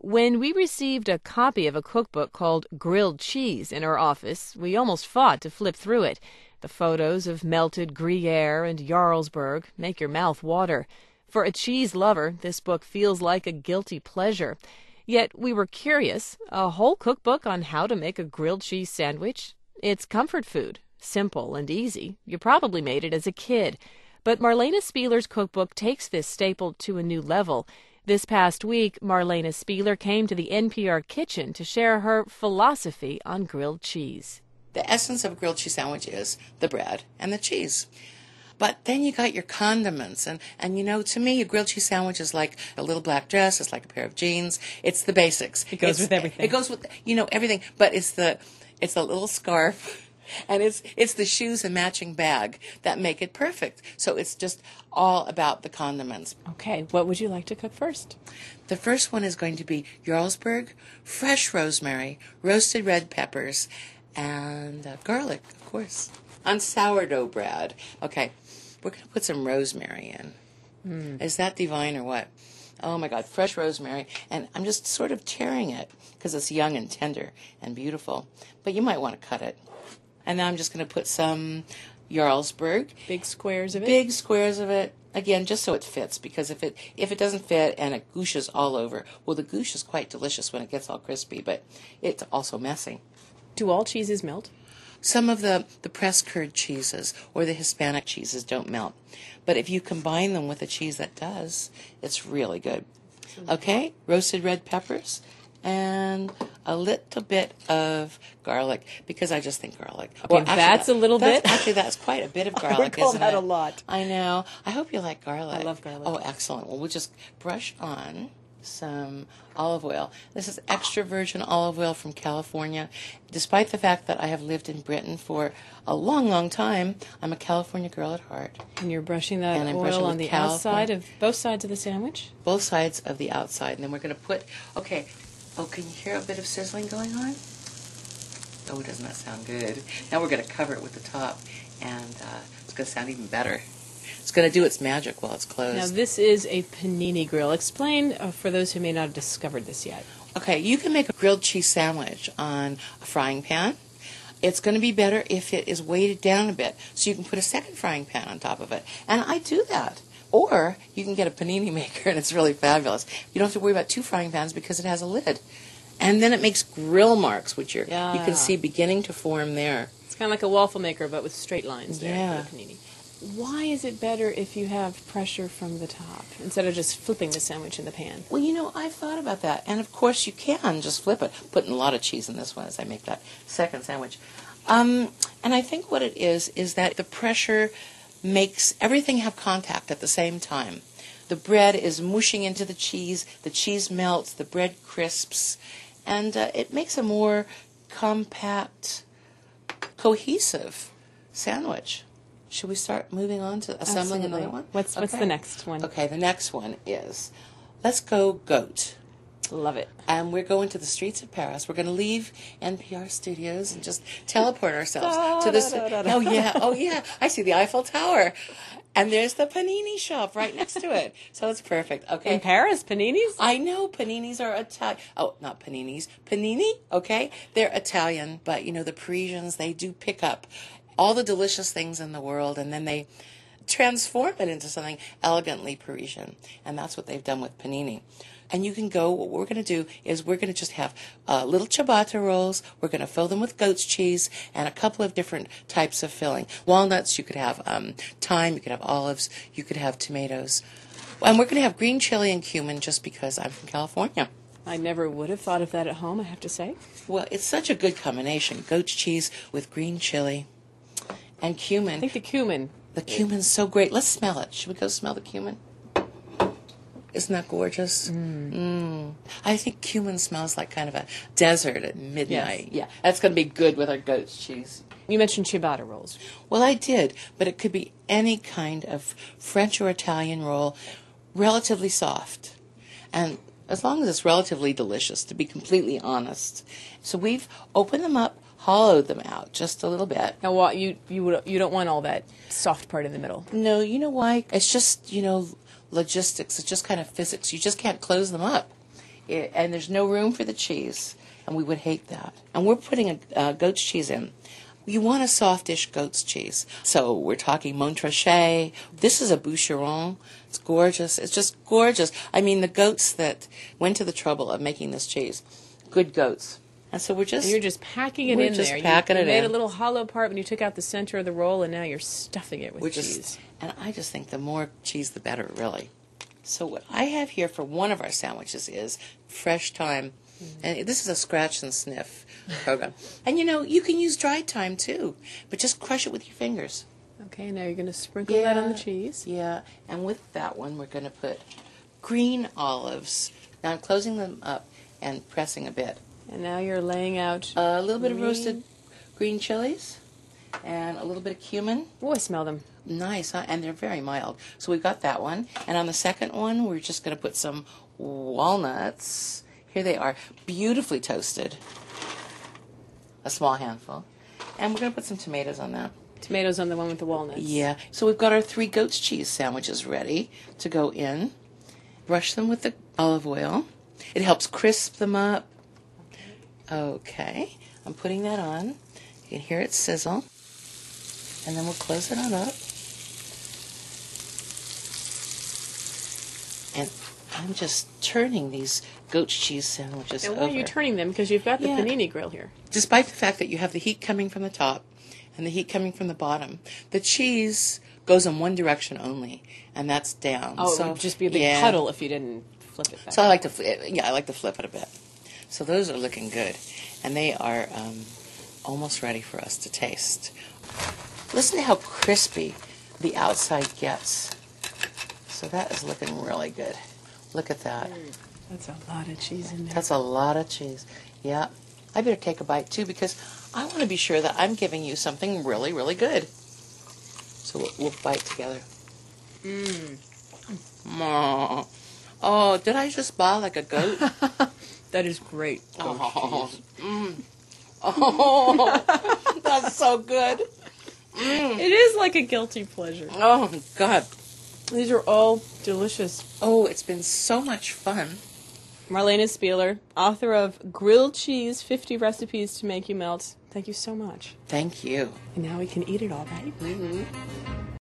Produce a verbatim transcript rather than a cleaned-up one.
When we received a copy of a cookbook called Grilled Cheese in our office, we almost fought to flip through it. The photos of melted Gruyere and Jarlsberg make your mouth water. For a cheese lover, this book feels like a guilty pleasure. Yet we were curious. A whole cookbook on how to make a grilled cheese sandwich? It's comfort food, simple and easy. You probably made it as a kid. But Marlena Spieler's cookbook takes this staple to a new level. This past week, Marlena Spieler came to the N P R kitchen to share her philosophy on grilled cheese. The essence of a grilled cheese sandwich is the bread and the cheese. But then you got your condiments. And, and, you know, to me, a grilled cheese sandwich is like a little black dress. It's like a pair of jeans. It's the basics. It goes it's, with everything. It goes with, you know, everything. But it's the, it's a little scarf. And it's it's the shoes and matching bag that make it perfect. So it's just all about the condiments. Okay, what would you like to cook first? The first one is going to be Jarlsberg, fresh rosemary, roasted red peppers, and uh, garlic, of course, on sourdough bread. Okay, we're going to put some rosemary in. Mm. Is that divine or what? Oh, my God, fresh rosemary. And I'm just sort of tearing it because it's young and tender and beautiful. But you might want to cut it. And now I'm just going to put some Jarlsberg. Big squares of it? Big squares of it. Again, just so it fits, because if it if it doesn't fit and it gooshes all over, well, the goosh is quite delicious when it gets all crispy, but it's also messy. Do all cheeses melt? Some of the, the pressed curd cheeses or the Hispanic cheeses don't melt. But if you combine them with a cheese that does, it's really good. Okay, roasted red peppers. And a little bit of garlic, because I just think garlic. Okay, well, actually, that's that, a little that's, bit. Actually, that's quite a bit of garlic, I would call isn't that it? a lot. I know. I hope you like garlic. I love garlic. Oh, excellent. Well, we'll just brush on some olive oil. This is extra virgin olive oil from California. Despite the fact that I have lived in Britain for a long, long time, I'm a California girl at heart. And you're brushing that and I'm oil brushing on the California. outside of both sides of the sandwich? Both sides of the outside. And then we're going to put, okay, oh, can you hear a bit of sizzling going on? Oh, doesn't that sound good? Now we're going to cover it with the top, and uh, it's going to sound even better. It's going to do its magic while it's closed. Now, this is a panini grill. Explain uh, for those who may not have discovered this yet. Okay, you can make a grilled cheese sandwich on a frying pan. It's going to be better if it is weighted down a bit, so you can put a second frying pan on top of it. And I do that. Or you can get a panini maker, and it's really fabulous. You don't have to worry about two frying pans because it has a lid. And then it makes grill marks, which you're, yeah. you can see beginning to form there. It's kind of like a waffle maker, but with straight lines there Yeah. for the panini. Why is it better if you have pressure from the top instead of just flipping the sandwich in the pan? Well, you know, I've thought about that. And, of course, you can just flip it. Putting a lot of cheese in this one as I make that second sandwich. Um, and I think what it is is that the pressure makes everything have contact at the same time. The bread is mushing into the cheese, the cheese melts, the bread crisps, and uh, it makes a more compact, cohesive sandwich. Should we start moving on to assembling Absolutely. another one? What's, what's Okay. the next one? Okay, the next one is, let's go goat. Love it. And we're going to the streets of Paris. We're going to leave N P R studios and just teleport ourselves to this. Oh, yeah. Oh, yeah. I see the Eiffel Tower. And there's the panini shop right next to it. So it's perfect. Okay. In Paris, paninis? I know paninis are Italian. Oh, not paninis. Panini, okay? They're Italian, but, you know, the Parisians, they do pick up all the delicious things in the world, and then they transform it into something elegantly Parisian. And that's what they've done with panini. And you can go, what we're going to do is we're going to just have uh, little ciabatta rolls. We're going to fill them with goat's cheese and a couple of different types of filling. Walnuts, you could have um, thyme, you could have olives, you could have tomatoes. And we're going to have green chili and cumin just because I'm from California. I never would have thought of that at home, I have to say. Well, it's such a good combination. Goat's cheese with green chili and cumin. I think the cumin. The cumin's so great. Let's smell it. Should we go smell the cumin? Isn't that gorgeous? Mm. Mm. I think cumin smells like kind of a desert at midnight. Yes. Yeah, that's going to be good with our goat's cheese. You mentioned ciabatta rolls. Well, I did, but it could be any kind of French or Italian roll, relatively soft. And as long as it's relatively delicious, to be completely honest. So we've opened them up, hollowed them out just a little bit. Now, what you you would you don't want all that soft part in the middle. No, you know why? It's just, you know, logistics. It's just kind of physics. You just can't close them up. It, and there's no room for the cheese, and we would hate that. And we're putting a uh, goat's cheese in. You want a softish goat's cheese. So we're talking Montrachet. This is a Boucheron. It's gorgeous. It's just gorgeous. I mean, the goats that went to the trouble of making this cheese, good goats. And so we're just... And you're just packing it we're in just there. packing you, it you made in. a little hollow part when you took out the center of the roll, and now you're stuffing it with We're cheese. just, and I just think the more cheese, the better, really. So what I have here for one of our sandwiches is fresh thyme. Mm-hmm. And this is a scratch and sniff program. And, you know, you can use dried thyme, too. But just crush it with your fingers. Okay, now you're going to sprinkle Yeah, that on the cheese. Yeah, and with that one, we're going to put green olives. Now I'm closing them up and pressing a bit. And now you're laying out A little bit of green- roasted green chilies and a little bit of cumin. Oh, I smell them. Nice, huh? And they're very mild. So we've got that one. And on the second one, we're just going to put some walnuts. Here they are, beautifully toasted. A small handful. And we're going to put some tomatoes on that. Tomatoes on the one with the walnuts. Yeah. So we've got our three goat's cheese sandwiches ready to go in. Brush them with the olive oil. It helps crisp them up. Okay. I'm putting that on. You can hear it sizzle. And then we'll close it on up. And I'm just turning these goat's cheese sandwiches And over. why are you turning them? Because you've got the Yeah. panini grill here. Despite the fact that you have the heat coming from the top and the heat coming from the bottom, the cheese goes in one direction only, and that's down. Oh, so, it would just be a big yeah. puddle if you didn't flip it back. So I like to, fli- yeah, I like to flip it a bit. So those are looking good, and they are um, almost ready for us to taste. Listen to how crispy the outside gets. So that is looking really good. Look at that. That's a lot of cheese in there. That's a lot of cheese. Yeah. I better take a bite, too, because I want to be sure that I'm giving you something really, really good. So we'll, we'll bite together. Mmm. Mm. Oh, did I just bawl like a goat? That is great. Oh, mm. Oh, that's so good. Mm. It is like a guilty pleasure. Oh, God. These are all delicious. Oh, it's been so much fun. Marlena Spieler, author of Grilled Cheese, fifty Recipes to Make You Melt. Thank you so much. Thank you. And now we can eat it all, right? Mm-hmm.